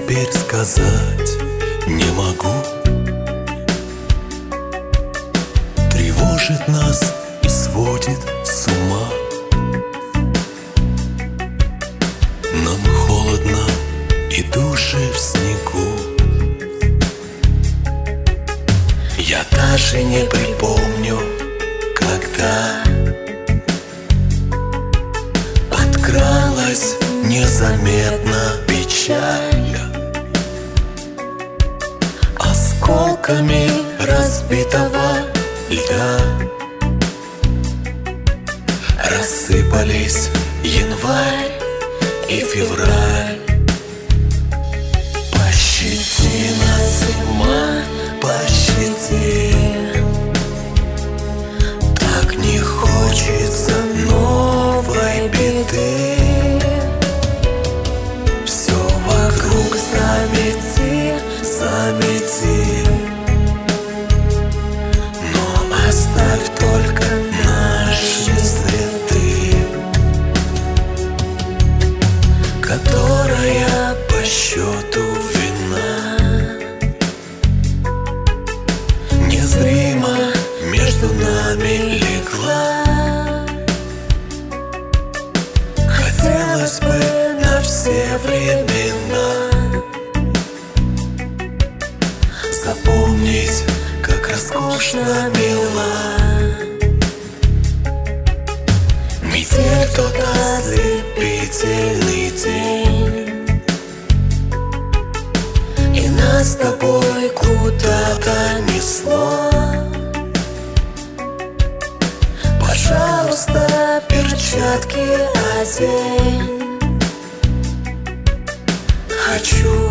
теперь сказать не могу. Тревожит нас и сводит с ума. Нам холодно и души в снегу. Я даже не припомню, когда подкралась незаметно печаль, осколками разбитого льда рассыпались январь и февраль. Пощади нас, зима, пощади. Так не хочется новой беды. Все вокруг замети, замети, но оставь только наши следы, которая по счету вина незримо между нами легла. Хотелось бы на все времена запомнить, как роскошно мила метель в тот ослепительный день, и нас с тобой куда-то несло. Пожалуйста, перчатки одень. Хочу